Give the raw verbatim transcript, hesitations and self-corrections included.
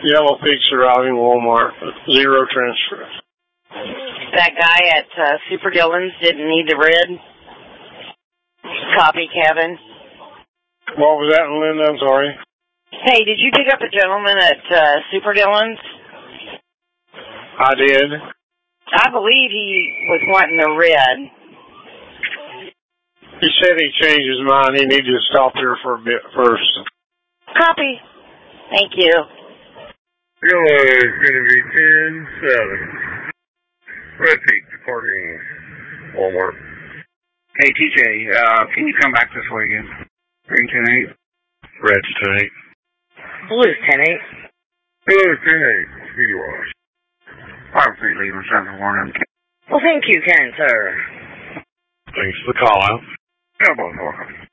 Yellow Peaks arriving Walmart. Zero transfer. That guy at uh, Super Dillon's didn't need the red. Copy, Kevin. What was that, Linda? I'm sorry. Hey, did you pick up a gentleman at uh, Super Dillon's? I did. I believe he was wanting the red. He said he changed his mind. He needed to stop here for a bit first. Copy. Thank you. Yellow is going to be ten seven. Red Peak departing Walmart. Hey, T J, uh, can you come back this way again? Green ten eight. Red's ten eight. Blue's ten eight. Yellow ten eight. Speedy wash. five three leaving seven warning. Well, thank you, kind sir. Thanks for the call out. Yeah, both welcome.